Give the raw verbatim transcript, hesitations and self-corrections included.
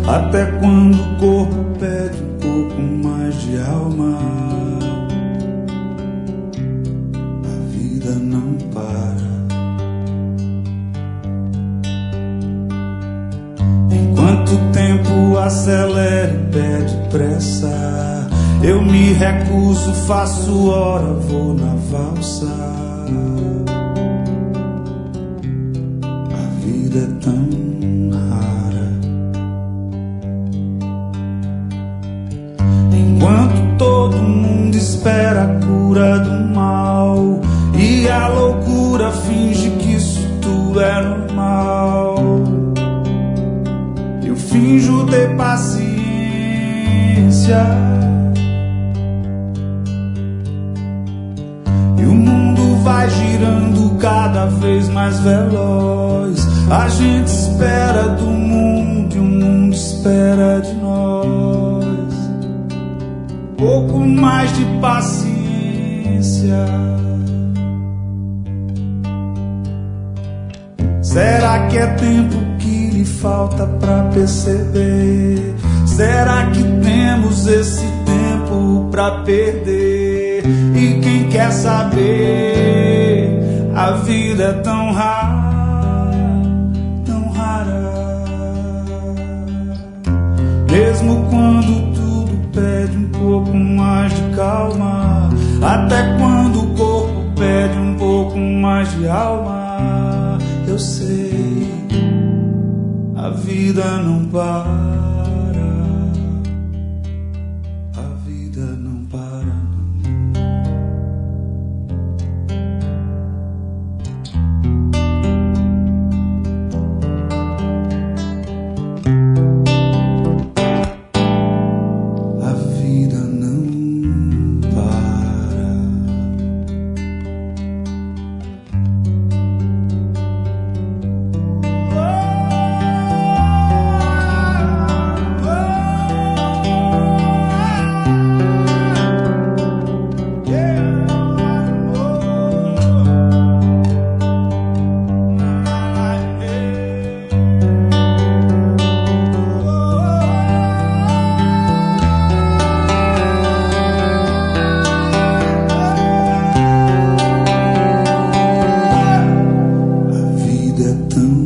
Até quando o corpo pede um pouco mais de alma. A vida não para. Enquanto o tempo acelera e pede pressa, eu me recuso, faço hora, vou na valsa. A vida é tão rara. Enquanto todo mundo espera a cura do mal e a loucura finge que isso tudo é normal, eu finjo ter paciência. E o mundo vai girando cada vez mais veloz. A gente espera do mundo e o mundo espera de nós. Pouco mais de paciência. Será que é tempo que lhe falta pra perceber? Será que temos esse tempo pra perder? E quem quer saber? A vida é tão rara, tão rara. Mesmo quando tudo pede um pouco mais de calma, até quando o corpo pede um pouco mais de alma, eu sei, a vida não para. Tão